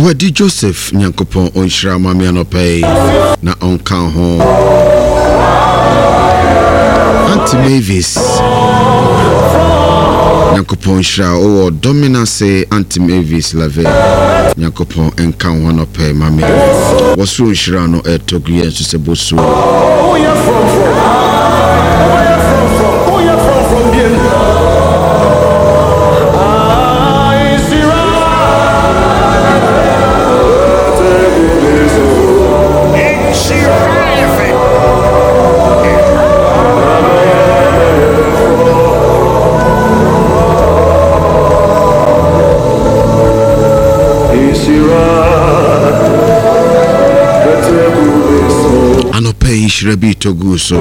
Wadi Joseph Nyankopon onhyira mame anopay na onka ho Auntie Mavis Nyankopon hyira o dominance Auntie Mavis lave Nyankopon enka ho anopay mame wosu hyira no etoguye nso se bosu Shrebi Toguso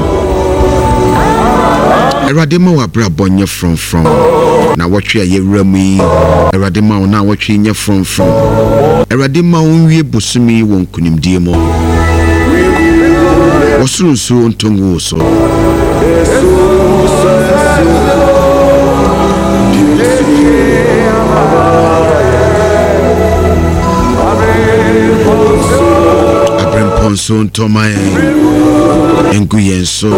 Eradema wa bra bonye from na watwe ayewrami Eradema na watwe nye from Eradema onwie bosumi won kunimdie mo Wosunso ntongu so Abremponso ntomae Enguyenso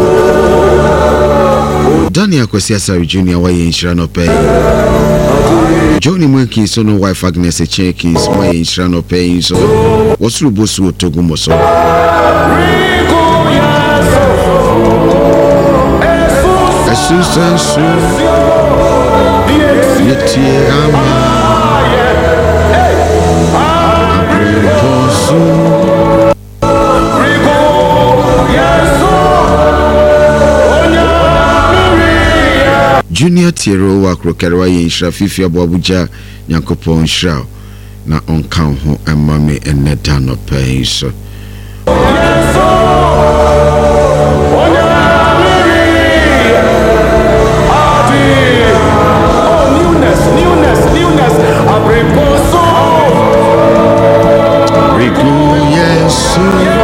Daniel Kwesiasa Junior waye nhyira no pay Johnny Mwenki so no wife Agnes Echekins waye nhyira no pay so wosuru bosu otogumo so Esusensu Yetie ama Abremponso Junior Tiero wa krokerwa yinhira fifia bo Abuja Nyankopon hyira na onka ho emame eneda no pay so newness Abremponso Riku yesu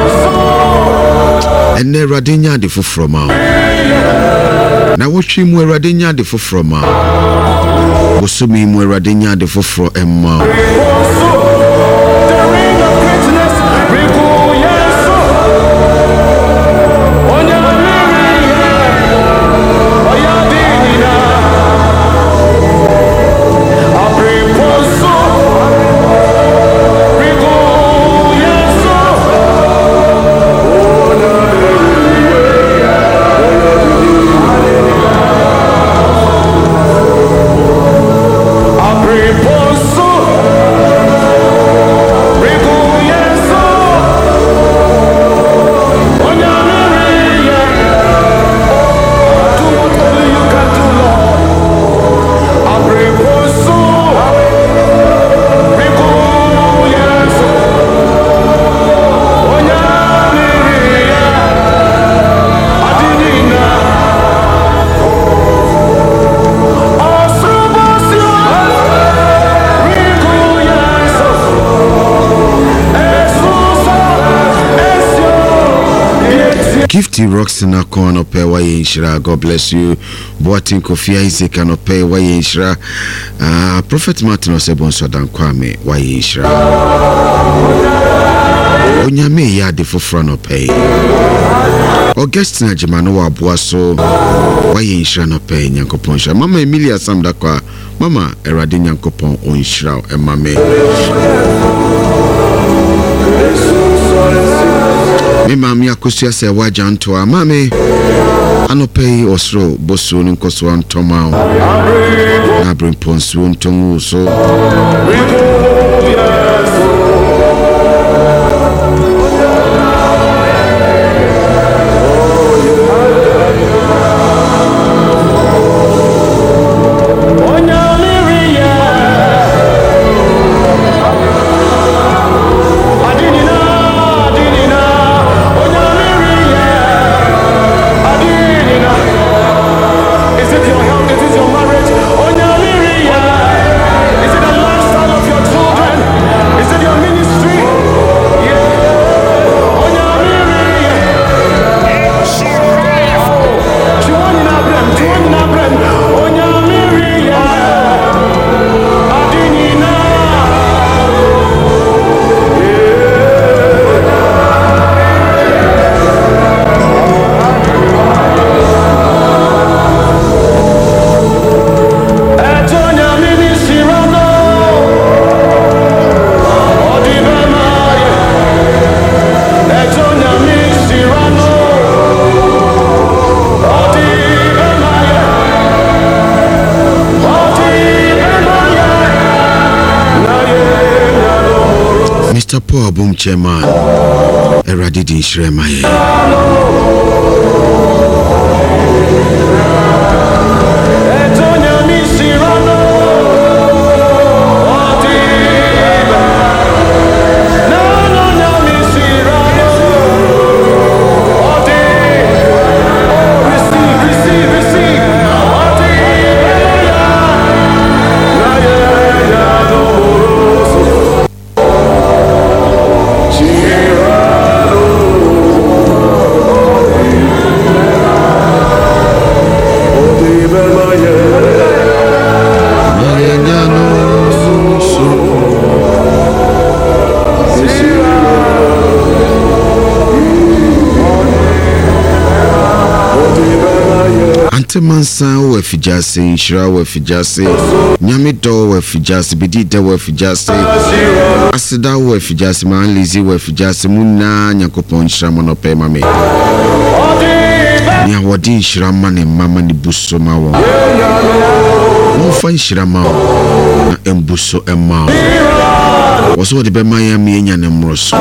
ene radenya de fofroma na wotwi mu Awurade nya de foforo ma bosumi mu Awurade nya de foforo emma Gifty rocks in a corner pay waye nhyira. God bless you. Boatin Kofi Isaac no pay waye nhyira. Prophet Martin Osebonso dan kwame waye nhyira. Onyame ya de foforo no pay. Augustina Jemano wa boaso waye nhyira no pay Nyankopon hyira. Mama Emilia Samda kwa Mama Erade Nyankopon onhyira emame. Mama akosia se wajanto amame anopei osro bosu nkoso antoma na Abremponso ntongu so Pastor Paul Boom Chairman Eradi din Shremaye Mansa wa fijase shira wa fijase nyamido wa fijase bidida wa fijase asida wa fijase man lizi wa fijase munna nyakopon shira monope mame nya wodi shira mane mama ni buso mawo mo fan shira mawo na embuso emma woso de be maya mi nya ne mroso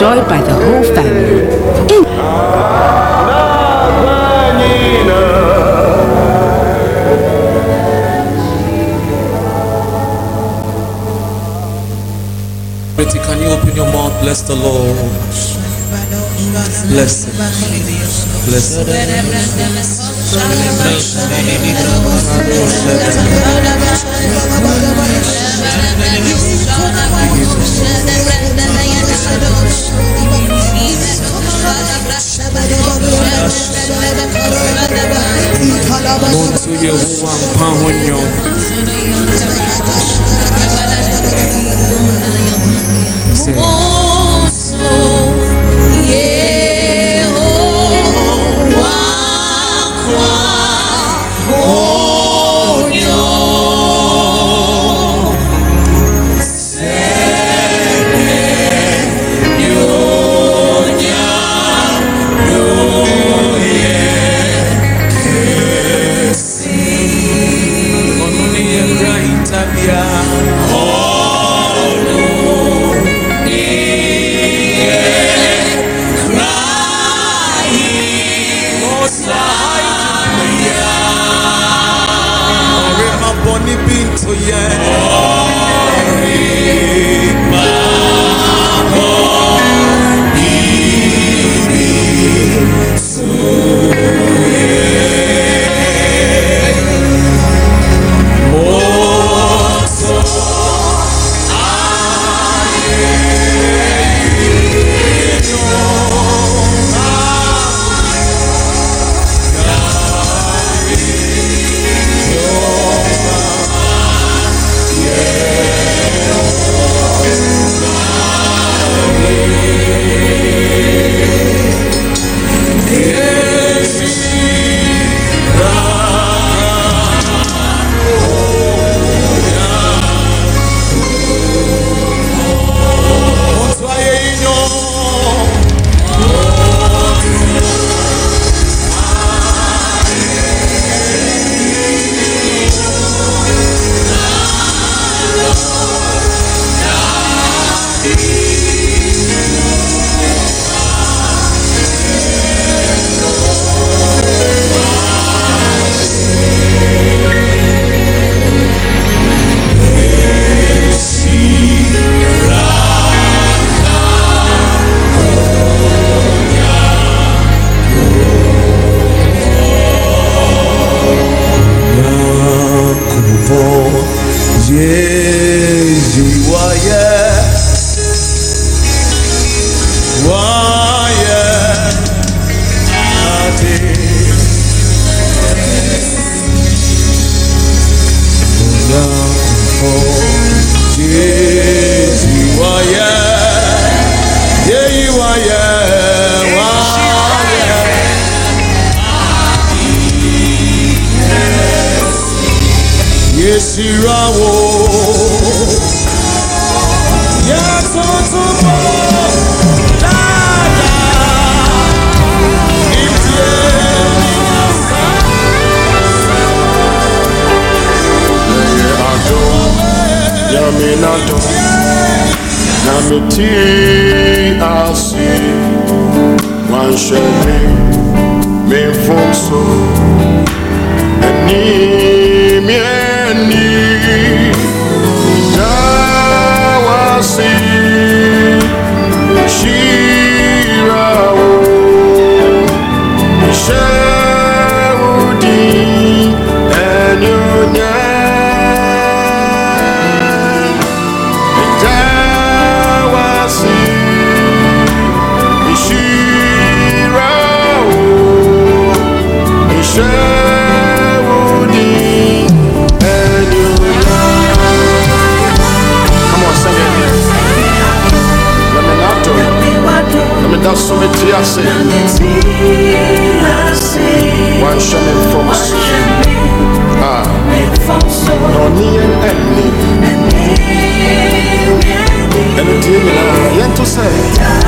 enjoyed by the whole family. Can you open your mouth? Bless the Lord. Bless Him. Bless Him.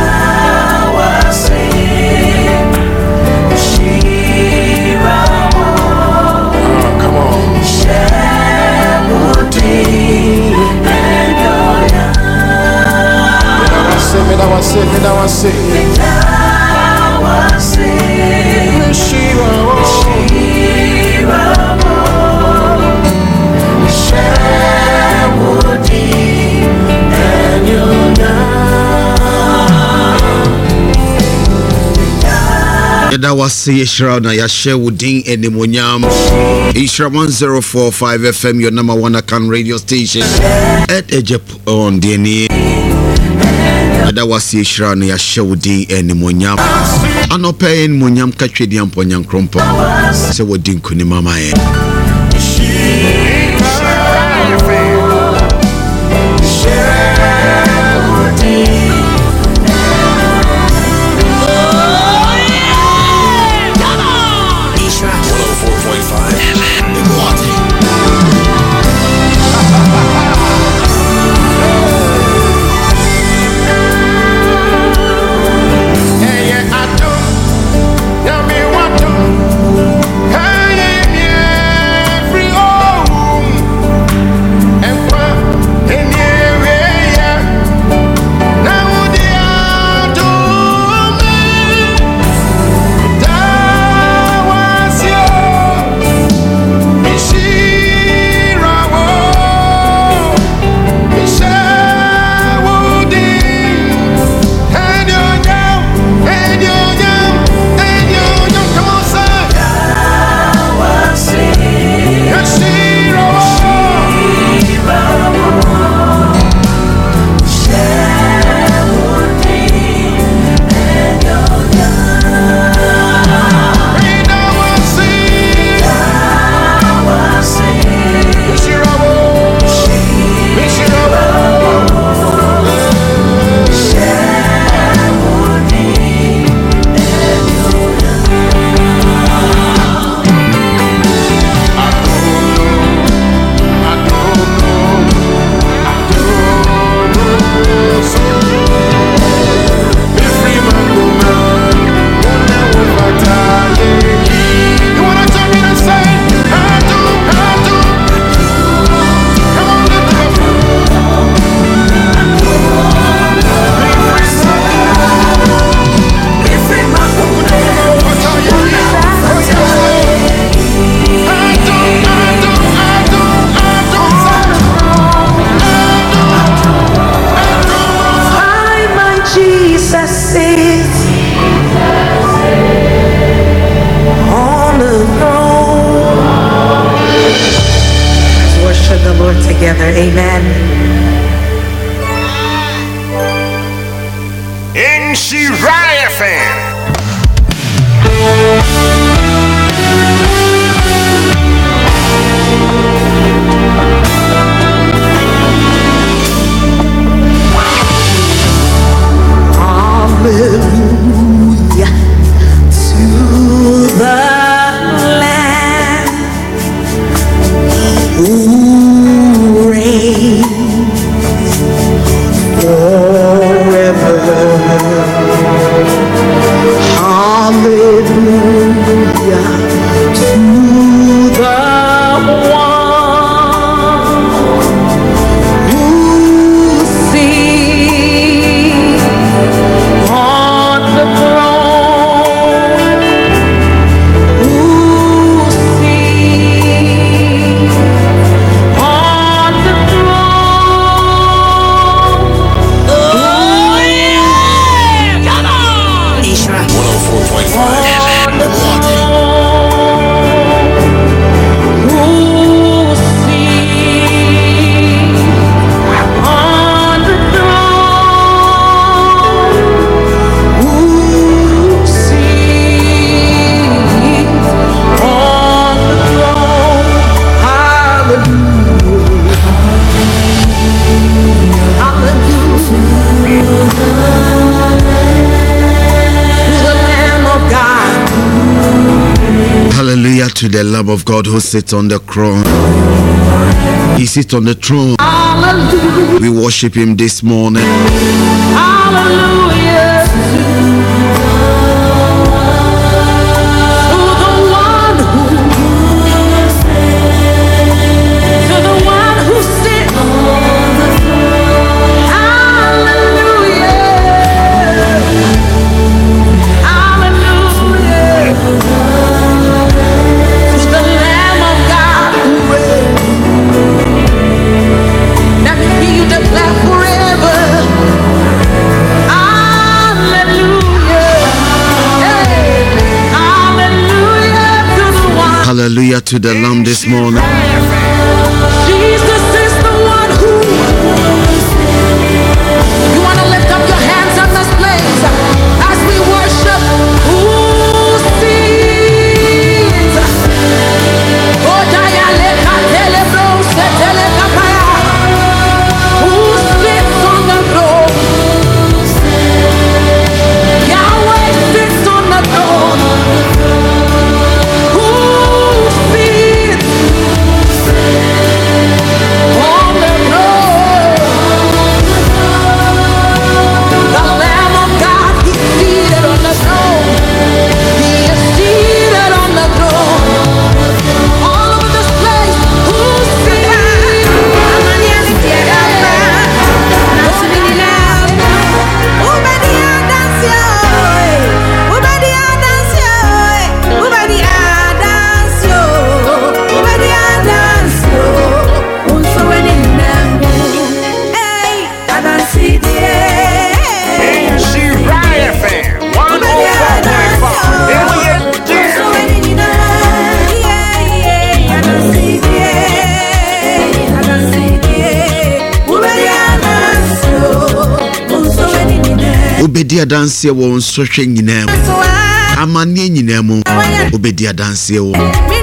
Shira Yada wase yeshra na yashe wudin enimonyam. Ishra 1045 FM, your number one account radio station. At Ejep on DNA. Yada wase yeshra na yashe wudin enimonyam. Anope enimonyam kachwedi amponyam krompo. Se wudin kuni mama ye. Together, amen. In Shiraya fan. Hallelujah to the Lamb who forever. Hallelujah to the one who sits on the throne, who sits on the throne. Oh yeah, come on, Ishra. 104.5. Hallelujah to the Lamb of God who sits on the throne. He sits on the throne. Hallelujah. We worship him this morning. Hallelujah. Let me hear you declare forever. Hallelujah to the Lamb this morning. Jesus is the one who. You want to lift up your hands in this place as we worship. Who sees? Oh, Dayale Katele Bro Setele Kapaya. Who sits on the throne? Yahweh sits on the throne. Who sits on the throne? The Lamb of God, He's seated on the throne. He is seated on the throne. All over this place, who sits? Shiraya fan, 105.9. Obedi adanse wo nsɔhwɛ nyinaa mu. Amane nyinaa mu. Obedi adanse wo.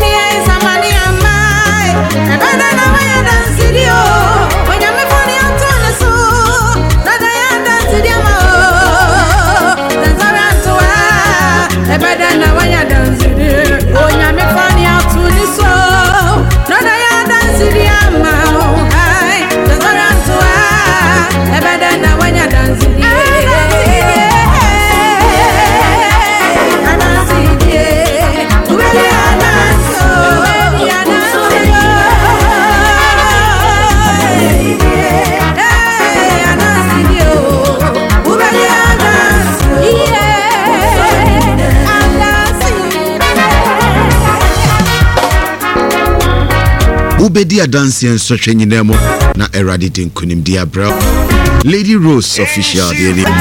Obedi adanse nsɔhwɛ nyinaa mu na Erade din kunim dia bra. Lady Rose official dey ni.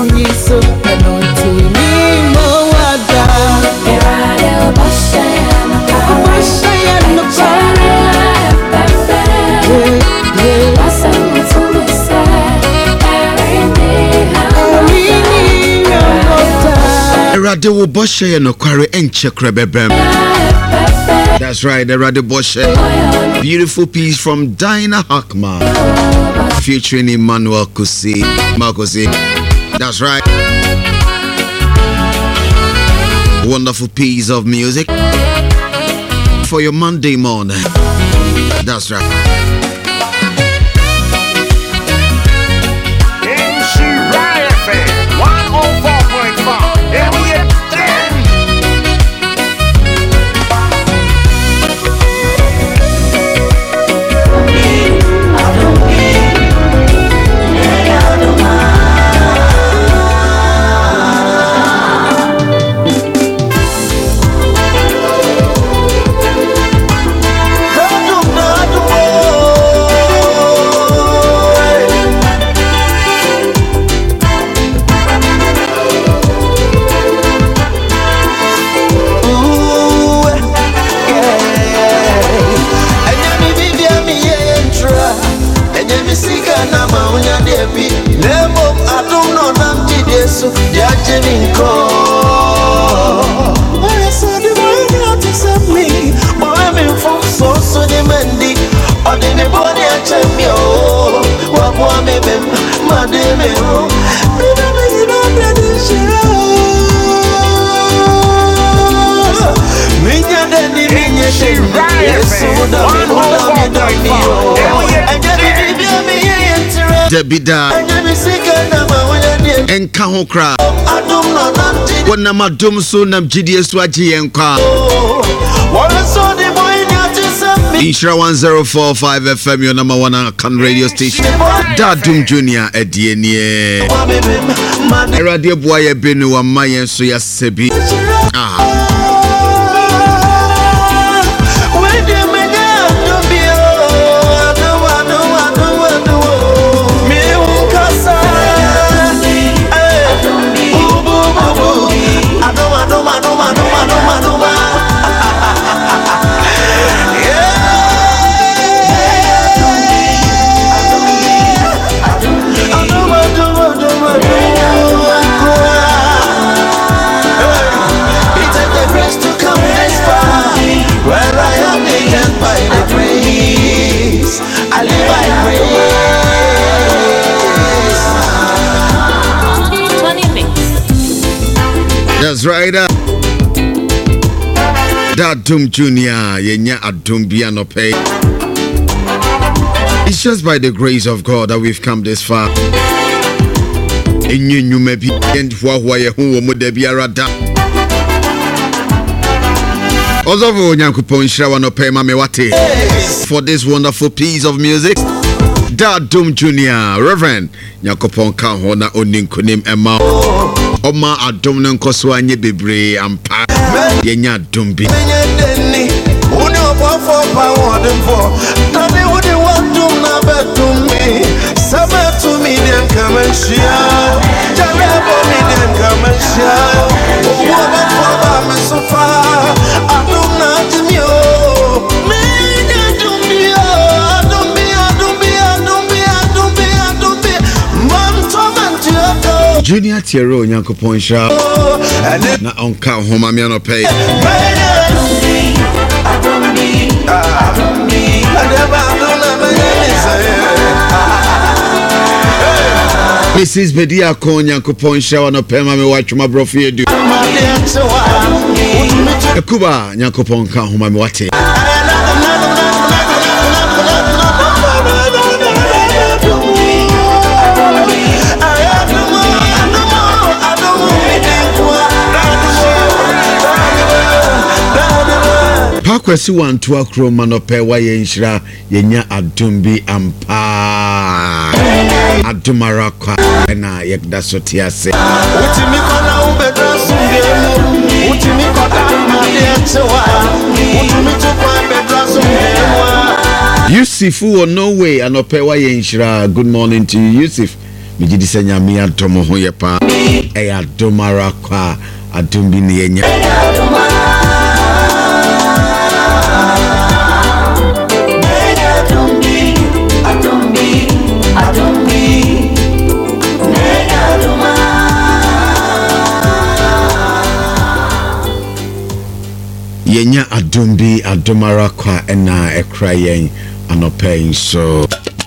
Erade Erade wo boshe no kware enche krebebem. That's right, Erade boshe. Beautiful piece from Dinah Hakma featuring Emmanuel Kusi. Marcosi. That's right. Wonderful piece of music for your Monday morning. That's right. NC Riot FM 104.5. Here we are. Debida enka ho kra wona madom so nam gidie so agye enka Ishra 1045 FM your number one can radio station Dadum Junior edienie Radio boy benu wa mayen so ya sebi That's right. Dadum Junior, yenya adum biano pay. It's just by the grace of God that we've come this far. You may be and who mudebiarada. Ozovo Nyankupon Shawano pay mamewate for this wonderful piece of music. Dadum Junior, Reverend Nyakopon Kahona Oninkunim Emma Oma Adom Nankoswa Nye Bebre Ampa Yenya Dumbi Junior Tiero Nyankopon Sha na onka homa me no pay Mrs. Bedia Kon Nyankopon Sha no pay ma me watchuma brofi edu Ekuba Nyankopon ka homa me wate Pakwesi wantu akroma no pe wa yenhira yenya adumbi ampa adumara kwa na yekda sotiase utimi kona ubedra sundemu utimi kona madietwa utimi tukwa bedra sundemu Yusufu or no way anope wa yenhira. Good morning to you Yusuf mijidi senya mi atomo ho yepa e adumara kwa adumbi ni yenya Yenya adumbi adumara kwa ena ekra yen anope so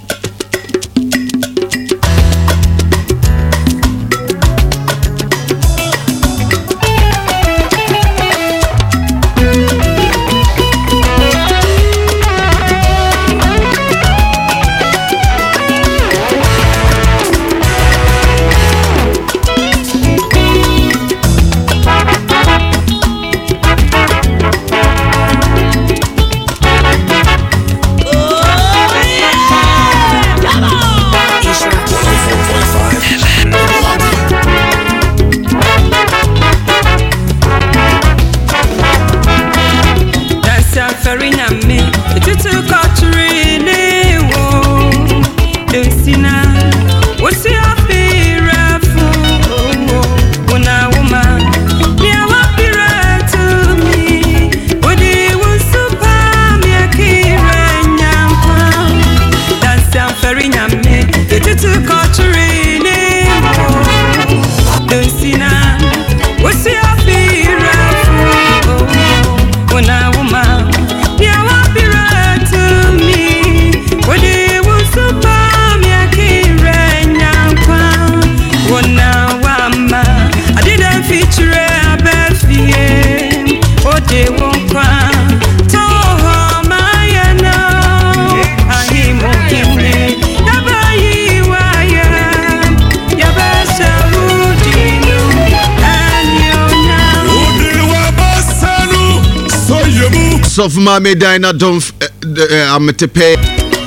of Mame Dina don't ametepe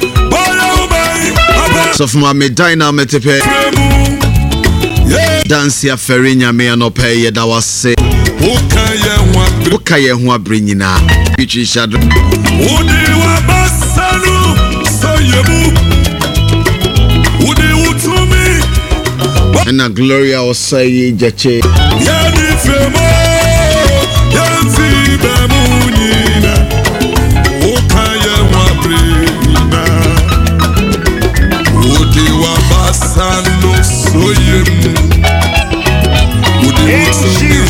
so of Mame Dina ametepe dance ya ferinya me anope ye da wase ukaye ho abrenyina bichi shado udi wa basanu soyebu udi utumi na Gloria osayi jeche ya ni femo ya zibemunina ukaye ho abrenyina udi wa basanu soyebu udi utumi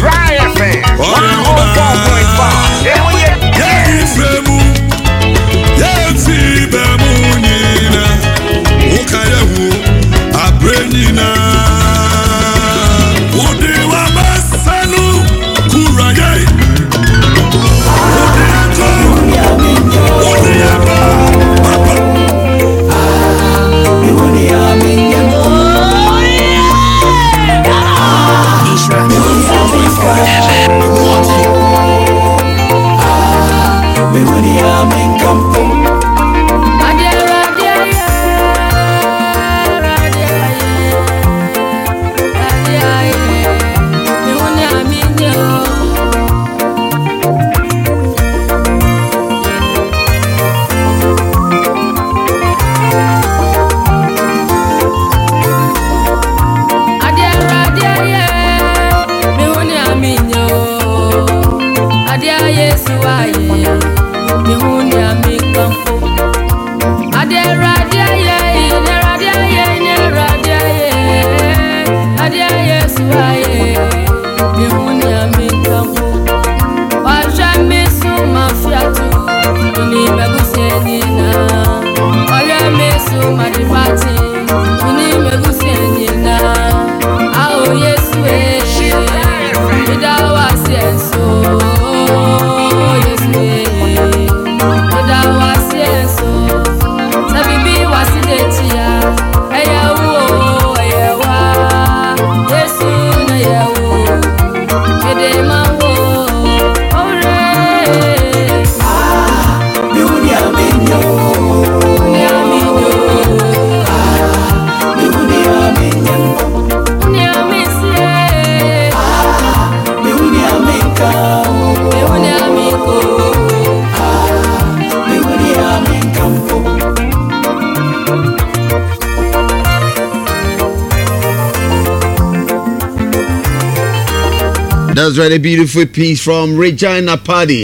That's right, a beautiful piece from Regina Paddy.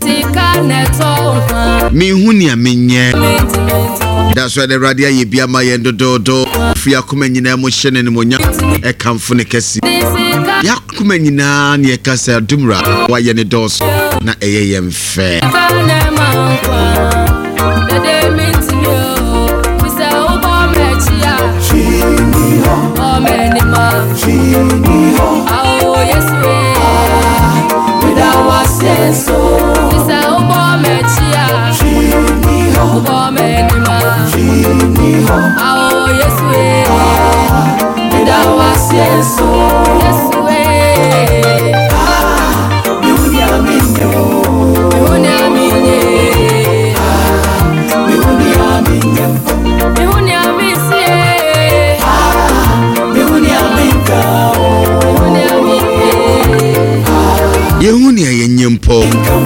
Me hunia minye. That's right, the radia ye bia ma yendo do. Fia kuma nyina mo hyene ne monya e kamfo ne kesi. Ya kuma nyina ne kasa dumra wa ye ne dos. na eye yem fe Yehuni ayenyempo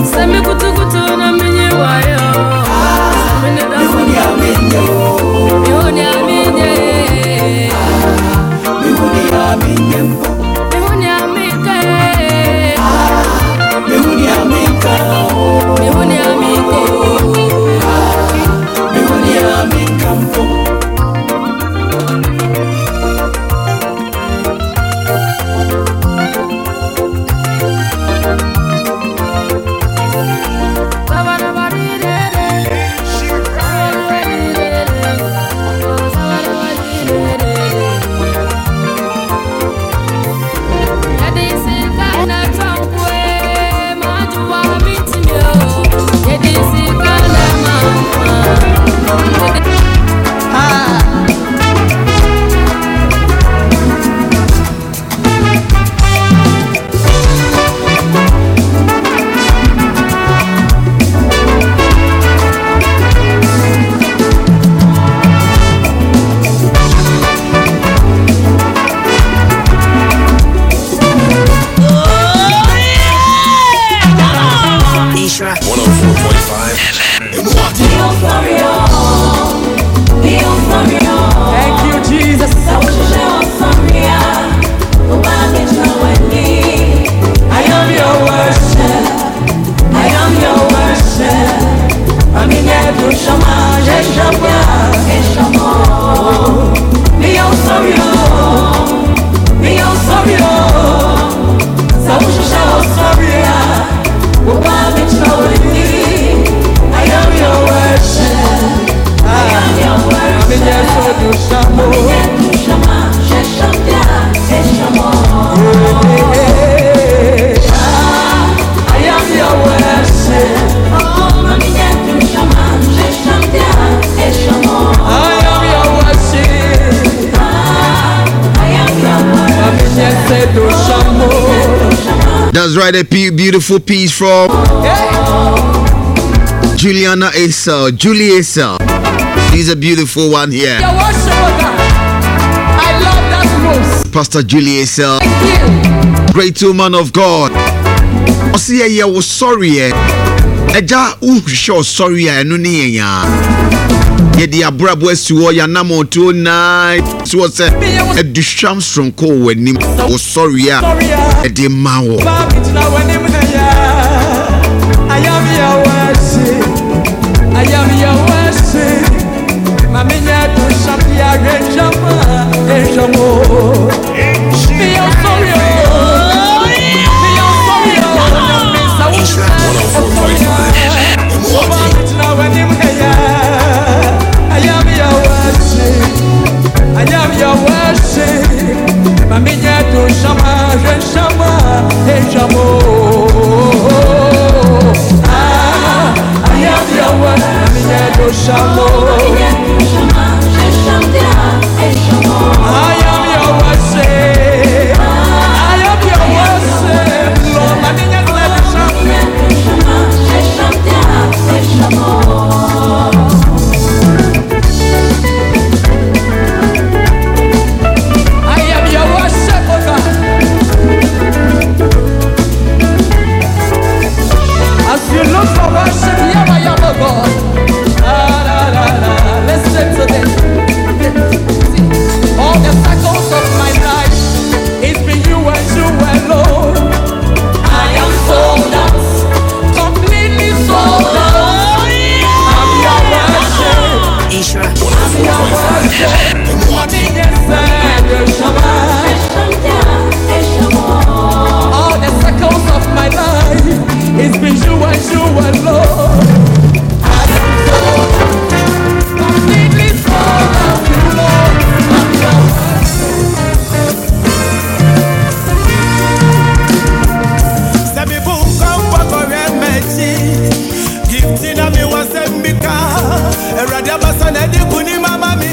That's right, a beautiful piece from Juliana Esau, Julie Esau. She's a beautiful one here. I love that most. Pastor Julie Esau, great woman of God. I see you was sorry. Eja sure sorry no ni ya. Ye di abrabo asuo ya namo to night. So say e dusham stronko wanim was sorry ya. E di mawo. I am your worship. I am your worship. Maminya to shapia rejama rejamo. Be your sorry. Be your sorry. I am your worship. I am your worship. Maminya to shama rejama rejamo. be you alone. Completely fall of you, Lord. I'm yours. Sabi buka kwa remeti, giftina mi wasembika, erade basana di kuni mama mi.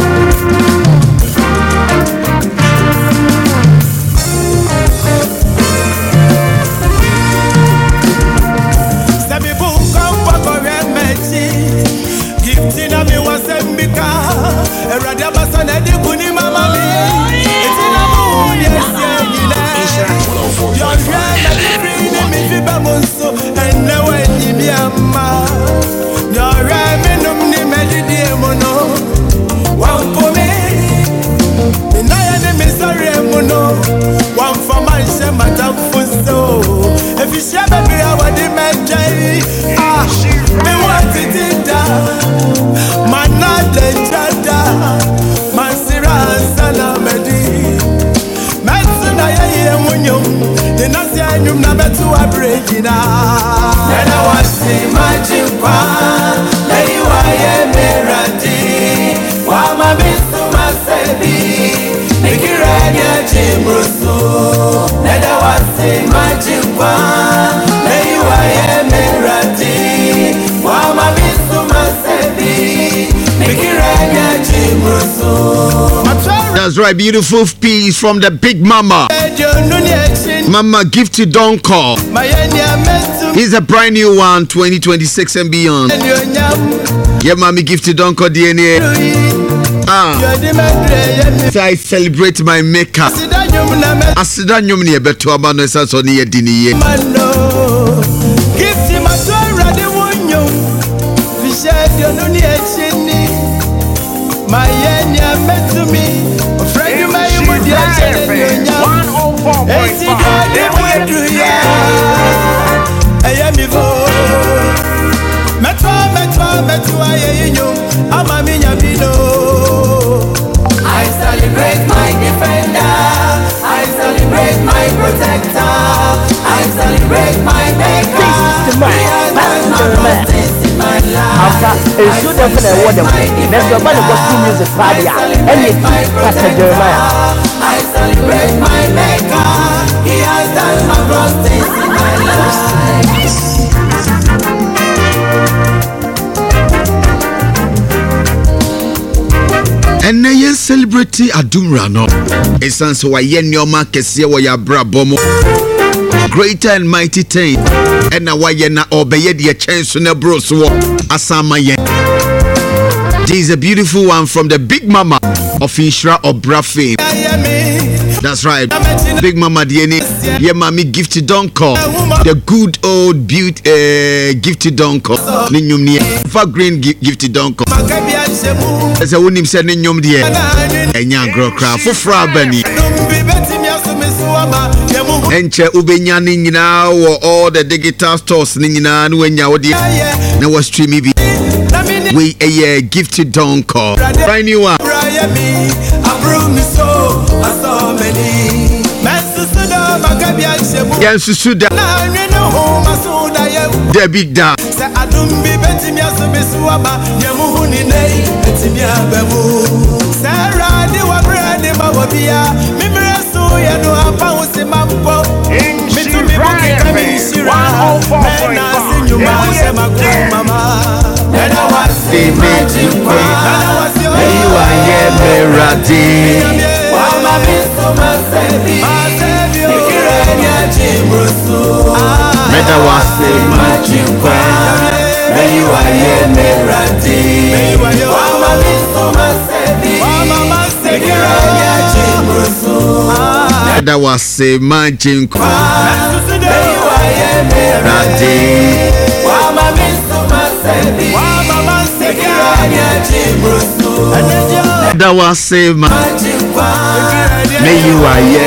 If you share baby, I want the magic. Ah, me want it in da. Man not the jada. Man sira sana medi. Metsuna ye munyum. The nasi anyum na betu abregina. Nena wasi majikwa. Lei wa ye meradi. Wa mabisu masebi. Nikiranya chimrusu. Nena wasi majikwa. Lei wa ye meradi. Wa mabisu masebi. Nikiranya chimrusu. That's right, beautiful piece from the Big Mama. Mama Gifty Don't Call. Here's a brand new one, 2026 and beyond. Yeah, Mommy Gifty Don't Call DNA. So I celebrate my maker. Asida nyum ni ebeto abano esa so ni yedini ye. Gifty matora de wonyo. Fishedio no ni echini. My yenya met to me. Friend you may would ya chen 104.5. I am evo. Metwa ayenyo. Amaminya bino. I celebrate my defender. I celebrate my protector. I celebrate my maker. This is the man, Pastor Jeremiah. After a shoot up in a word, there's the man who was two music party, and it's Pastor Jeremiah. I celebrate my maker. He has done marvelous things in my life. And now you celebrate Adumra no. It's so why nyoma kese wo ya brabomo. Greater and mighty thing. And now why na obeye the chance na bros wo asama yen. This is a beautiful one from the Big Mama of Ishra Obrafe. That's right. Big Mama DNA. Yeah, Mommy Gifty Don't Call. The good old beauty Gifty Don't Call. Ninyum ni evergreen Gifty Don't Call. As a woman said ninyum die. Enya gro craft for frabani. Enche ubenya ni nyina wo all the digital stores ni nyina no enya wo die. Na wo stream bi. We a Gifty Don't Call. Brand new one. Yes, Suda. The big da. That was a magic. That was a magic. May you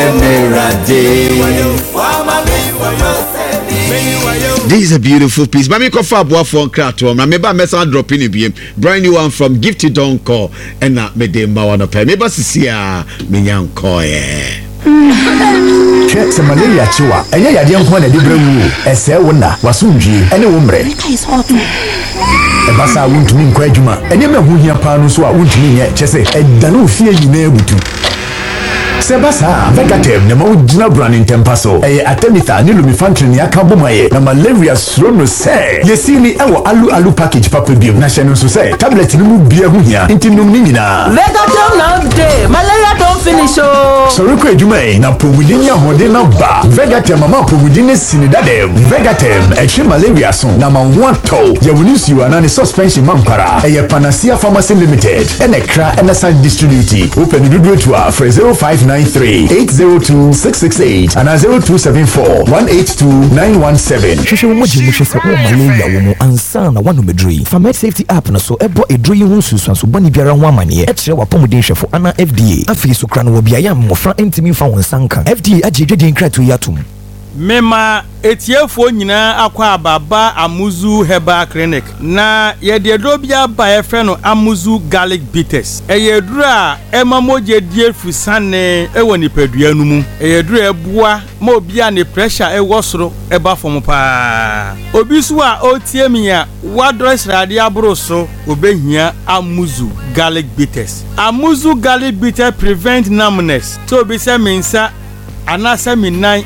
This is a beautiful piece. But me go for boy for crato. Na me ba message dropping in BM. Brand new one from Gifty Don't Call. And na me dey ma wana pay. Me ba sisi a me nyan call Che se malaria chiwa. Enye yade nko na de brewu. Ese wo na wasundwie ene wo mre. Ebasa wuntumi nkwa adwuma. Enye me ho hia pa no so a wuntumi nye chese edane ofie nyina ebutu. Sebasa Vegatem ne ma ugina brand tempaso Atemita ni lumifantrin ya kabomaye na malaria srono se yesini ewo alu package papa biom na hyeno so se tablet ni mu bia hu hia nti num ni nyina Vegatem now day malaria don't finish oh so ko adwuma na pomudin ya hode na ba Vegatem mama pomudin sini dadem Vegatem echi malaria so na ma wanto ye woni siwa na ni suspension mampara Panacea Pharmacy Limited enekra enasan distributor open dudu to a 0593-802-668 and 0274-182-917. Shushu moji mushesa o malaria wo mu ansa na wanu medri. Famed Safety app na so ebo edri hu susu so bani biara ho amane e kire wapomuden hwefo ana FDA. Afi so kra no wo bia yam mofra ntimi fa won sanka. FDA agedwedin krato yatum. Mema etiefo nyina akwa ababa Amuzu Herbal Clinic na yededro bia ba efre no Amuzu Garlic Bitters eyedru a emamoje die fusane ewo nipadua nu mu eyedru ebua ma obia ne pressure ewo soro eba fom pa obi so a otie mi a wadress rade abroso obehia Amuzu Garlic Bitters. Amuzu Garlic Bitters prevent numbness so be say mensa anasa minan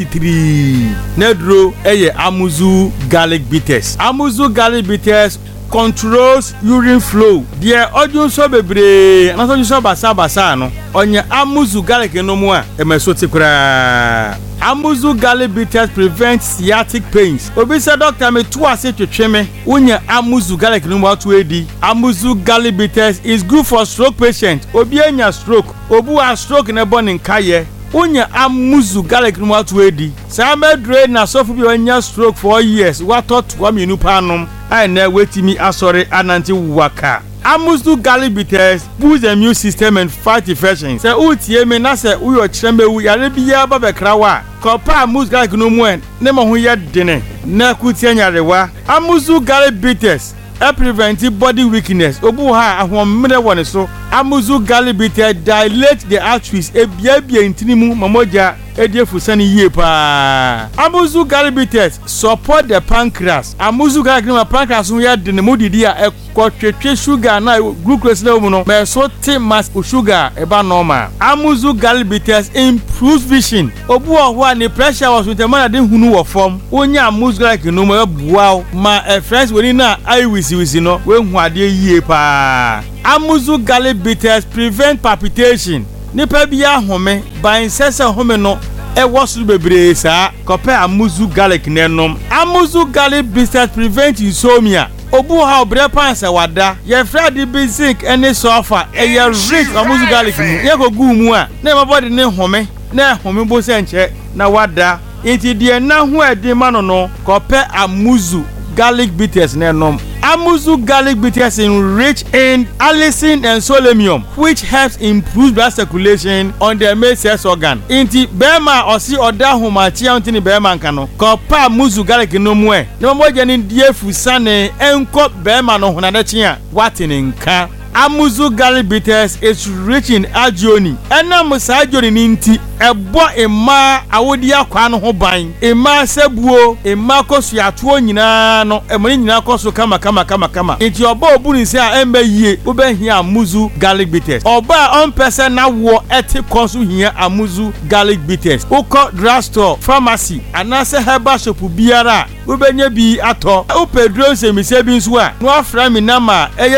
83 nedro eye Amuzu Garlic Bitters. Amuzu Garlic Bitters controls urine flow. Dear odun so bebre anaso so basa no onye Amuzu Garlic no mu a emesoti kura. Amuzu Garlic Bitters prevent sciatic pains. Obi say doctor me to ase twetweme unya Amuzu Garlic no mu atu edi. Amuzu Garlic Bitters is good for stroke patient. Obi anya stroke, obu a stroke na born in kaye. Unya Amuzu Garlic no atu edi. Sa medre na sofu bi anya stroke for years. What thought wa minu panom ai na wetimi asore ananti waka. Amuzu Garlic Bitters boost the immune system and fight infections. Say utie me na say uyo chremewu yare biya ba bekrawa. Kopa Amuzu Garlic no mu en ne mo ho ye dene na kutie nyarewa. Amuzu Garlic Bitters prevent body weakness. Obu ha ahomre woni so. Amuzu Garlic Bitters dilate the arteries ebiabia intinimu mamoja ediefusani yie pa. Amuzu Garlic Bitters support the pancreas. Amuzu Garlic no pancreas no ya de ne modidi a ekotwetwe sugar na glucose level mu no me so te mass sugar eba normal. Amuzu Garlic Bitters improves vision. Obu ho a ne pressure was with the man de hunu wo form. Onya Amuzu Garlic no mo bua ma friends woni na eye wisi no we hu ade yie pa. Amuzu Garlic Bitters prevent palpitation. Nipa bia home ban sese home no ewo suru bebre sa kope Amuzu Garlic nenom. Amuzu Garlic Bitters prevent insomnia. Obu ha obre panse wada ye fredi bi zinc ene sulfur eye rich Amuzu Garlic ni ye ko gu mu a na my body ne home na home bo se nche na wada enti de na ho edi ma no kope Amuzu Garlic Bitters nenom. Amuzu Garlic Bitters is rich in allicin and selenium, which helps improve blood circulation on the male sex organ. Inti bema osi oda humachi antini bema nkano. Kopa Amuzu Garlic no mu e. No mo je ni die fusane enko bema no hunadechi a watini nka. Amuzu Garlic Bitters is rich in agioni. Ena musa agioni ninti ebo ema awodi akwa no ho ban. Ema sebuo, ema kosu atuo nyina no, emoni nyina kosu kama. Inti oba obuni se a embe yie, ube hia Amuzu Garlic Bitters. Oba on person na wo eti kosu hia Amuzu Garlic Bitters. Uko drugstore, pharmacy, anase herbal shop biara, ube nye bi ato. Upe drone se mise bi nso a, no afra mi nama eye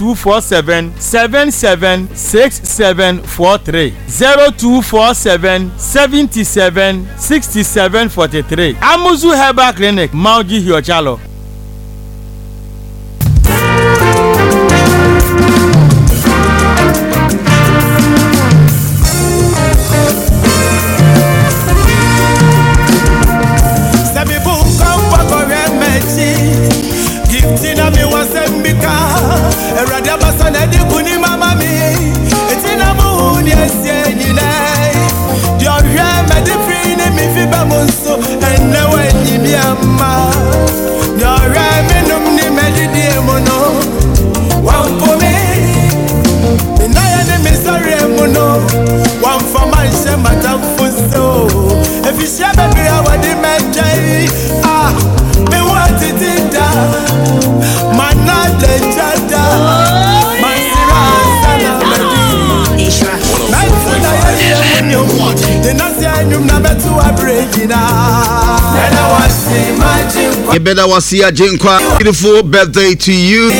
0247776743. 0247776743. Amuzu Herbal Clinic, Mauji Hiochalo. One for my shame, Ibeda Wasia Jinkwa. Beautiful birthday to you.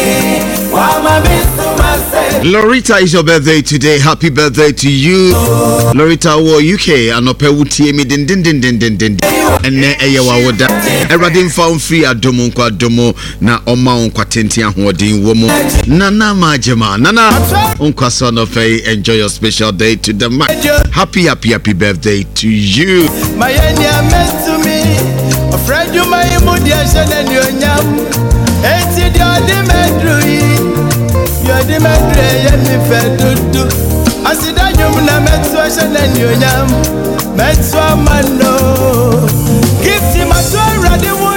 Lorita is your birthday today. Happy birthday to you. Lorita wo UK anope wutie mi din. Ene eyewa woda. Eradin found free adomo nkwa adomo na oma nkwa tenti ahoden wo mu. Nana majema. Nana nkwa son of enjoy your special day to the max. Happy birthday to you. My enya meant to me. A friend you my mudia shane nyonyam. Eti di medrui. You're the madre, yemi fedudu. Asida nyum na metwa shane nyonyam. Metwa mano. Gift him a to radi.